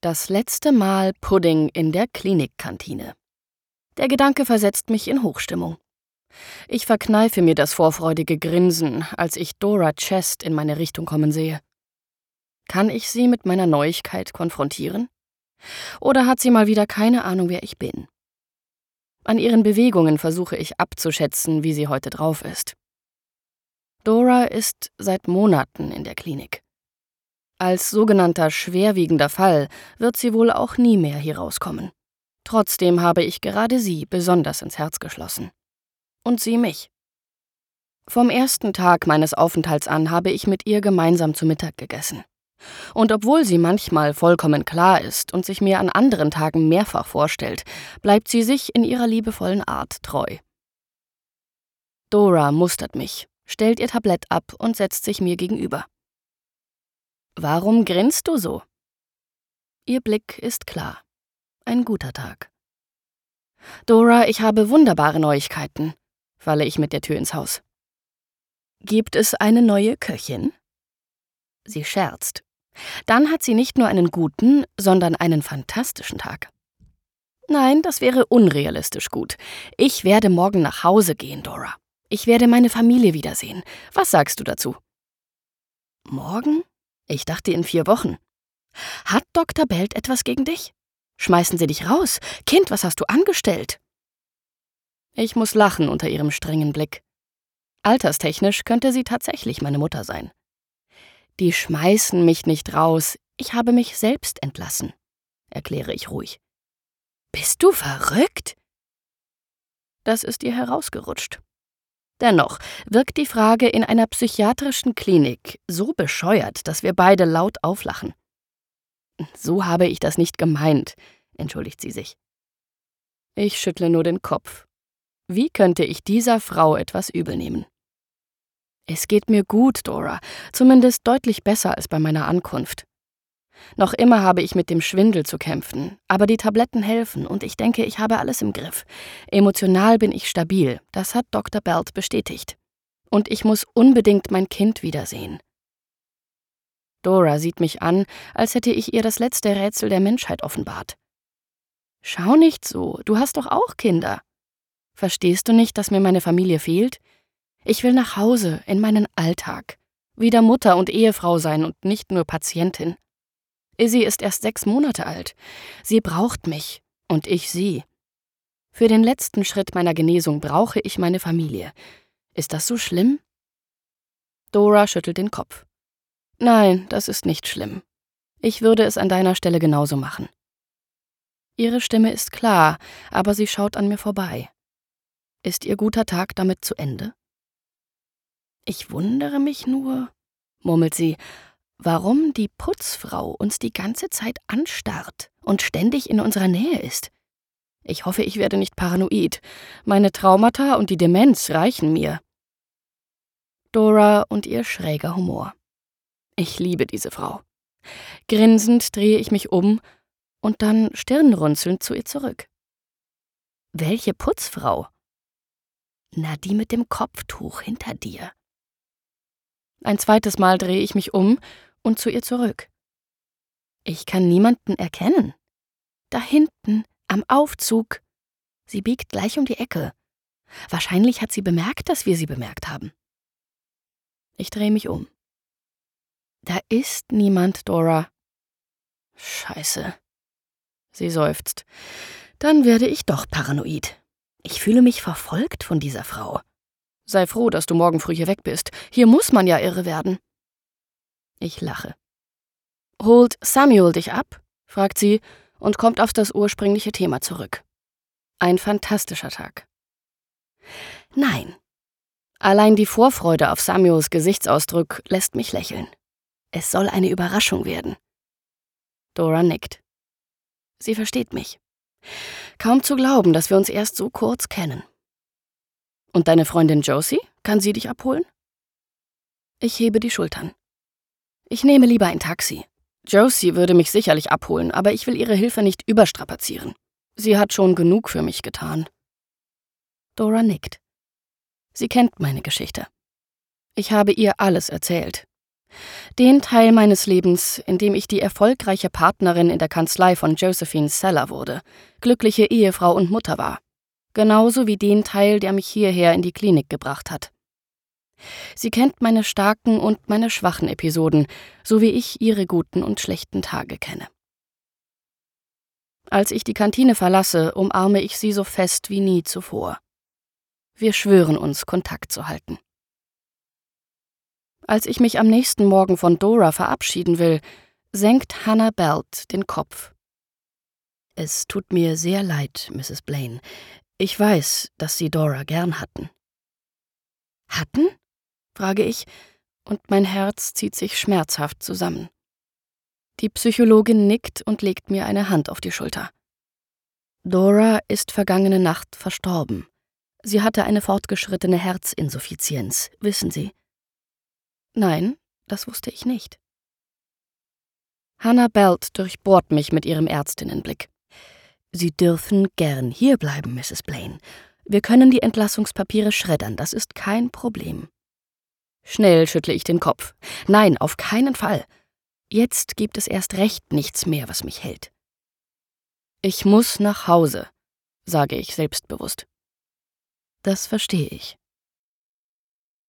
Das letzte Mal Pudding in der Klinikkantine. Der Gedanke versetzt mich in Hochstimmung. Ich verkneife mir das vorfreudige Grinsen, als ich Dora Chest in meine Richtung kommen sehe. Kann ich sie mit meiner Neuigkeit konfrontieren? Oder hat sie mal wieder keine Ahnung, wer ich bin? An ihren Bewegungen versuche ich abzuschätzen, wie sie heute drauf ist. Dora ist seit Monaten in der Klinik. Als sogenannter schwerwiegender Fall wird sie wohl auch nie mehr hier rauskommen. Trotzdem habe ich gerade sie besonders ins Herz geschlossen. Und sie mich. Vom ersten Tag meines Aufenthalts an habe ich mit ihr gemeinsam zu Mittag gegessen. Und obwohl sie manchmal vollkommen klar ist und sich mir an anderen Tagen mehrfach vorstellt, bleibt sie sich in ihrer liebevollen Art treu. Dora mustert mich, stellt ihr Tablett ab und setzt sich mir gegenüber. »Warum grinst du so?« Ihr Blick ist klar. Ein guter Tag. »Dora, ich habe wunderbare Neuigkeiten«, falle ich mit der Tür ins Haus. »Gibt es eine neue Köchin?« Sie scherzt. Dann hat sie nicht nur einen guten, sondern einen fantastischen Tag. Nein, das wäre unrealistisch gut. Ich werde morgen nach Hause gehen, Dora. Ich werde meine Familie wiedersehen. Was sagst du dazu? Morgen? Ich dachte in 4 Wochen. Hat Dr. Belt etwas gegen dich? Schmeißen sie dich raus? Kind, was hast du angestellt? Ich muss lachen unter ihrem strengen Blick. Alterstechnisch könnte sie tatsächlich meine Mutter sein. Die schmeißen mich nicht raus, ich habe mich selbst entlassen, erkläre ich ruhig. Bist du verrückt? Das ist ihr herausgerutscht. Dennoch wirkt die Frage in einer psychiatrischen Klinik so bescheuert, dass wir beide laut auflachen. So habe ich das nicht gemeint, entschuldigt sie sich. Ich schüttle nur den Kopf. Wie könnte ich dieser Frau etwas übel nehmen? Es geht mir gut, Dora, zumindest deutlich besser als bei meiner Ankunft. Noch immer habe ich mit dem Schwindel zu kämpfen, aber die Tabletten helfen und ich denke, ich habe alles im Griff. Emotional bin ich stabil, das hat Dr. Belt bestätigt. Und ich muss unbedingt mein Kind wiedersehen. Dora sieht mich an, als hätte ich ihr das letzte Rätsel der Menschheit offenbart. Schau nicht so, du hast doch auch Kinder. Verstehst du nicht, dass mir meine Familie fehlt? Ich will nach Hause, in meinen Alltag. Wieder Mutter und Ehefrau sein und nicht nur Patientin. Izzy ist erst 6 Monate alt. Sie braucht mich und ich sie. Für den letzten Schritt meiner Genesung brauche ich meine Familie. Ist das so schlimm? Dora schüttelt den Kopf. Nein, das ist nicht schlimm. Ich würde es an deiner Stelle genauso machen. Ihre Stimme ist klar, aber sie schaut an mir vorbei. Ist ihr guter Tag damit zu Ende? Ich wundere mich nur, murmelt sie, warum die Putzfrau uns die ganze Zeit anstarrt und ständig in unserer Nähe ist. Ich hoffe, ich werde nicht paranoid. Meine Traumata und die Demenz reichen mir. Dora und ihr schräger Humor. Ich liebe diese Frau. Grinsend drehe ich mich um und dann stirnrunzelnd zu ihr zurück. Welche Putzfrau? Na, die mit dem Kopftuch hinter dir. Ein zweites Mal drehe ich mich um und zu ihr zurück. Ich kann niemanden erkennen. Da hinten, am Aufzug. Sie biegt gleich um die Ecke. Wahrscheinlich hat sie bemerkt, dass wir sie bemerkt haben. Ich drehe mich um. Da ist niemand, Dora. Scheiße. Sie seufzt. Dann werde ich doch paranoid. Ich fühle mich verfolgt von dieser Frau. Sei froh, dass du morgen früh hier weg bist. Hier muss man ja irre werden. Ich lache. Holt Samuel dich ab? Fragt sie und kommt auf das ursprüngliche Thema zurück. Ein fantastischer Tag. Nein. Allein die Vorfreude auf Samuels Gesichtsausdruck lässt mich lächeln. Es soll eine Überraschung werden. Dora nickt. Sie versteht mich. Kaum zu glauben, dass wir uns erst so kurz kennen. Und deine Freundin Josie? Kann sie dich abholen? Ich hebe die Schultern. Ich nehme lieber ein Taxi. Josie würde mich sicherlich abholen, aber ich will ihre Hilfe nicht überstrapazieren. Sie hat schon genug für mich getan. Dora nickt. Sie kennt meine Geschichte. Ich habe ihr alles erzählt. Den Teil meines Lebens, in dem ich die erfolgreiche Partnerin in der Kanzlei von Josephine Seller wurde, glückliche Ehefrau und Mutter war. Genauso wie den Teil, der mich hierher in die Klinik gebracht hat. Sie kennt meine starken und meine schwachen Episoden, so wie ich ihre guten und schlechten Tage kenne. Als ich die Kantine verlasse, umarme ich sie so fest wie nie zuvor. Wir schwören uns, Kontakt zu halten. Als ich mich am nächsten Morgen von Dora verabschieden will, senkt Hannah Belt den Kopf. »Es tut mir sehr leid, Mrs. Blaine. Ich weiß, dass Sie Dora gern hatten.« »Hatten?« frage ich, und mein Herz zieht sich schmerzhaft zusammen. Die Psychologin nickt und legt mir eine Hand auf die Schulter. »Dora ist vergangene Nacht verstorben. Sie hatte eine fortgeschrittene Herzinsuffizienz, wissen Sie?« »Nein, das wusste ich nicht.« Hannah Belt durchbohrt mich mit ihrem Ärztinnenblick. »Sie dürfen gern hierbleiben, Mrs. Blaine. Wir können die Entlassungspapiere schreddern, das ist kein Problem.« Schnell schüttle ich den Kopf. »Nein, auf keinen Fall. Jetzt gibt es erst recht nichts mehr, was mich hält.« »Ich muss nach Hause«, sage ich selbstbewusst. »Das verstehe ich.«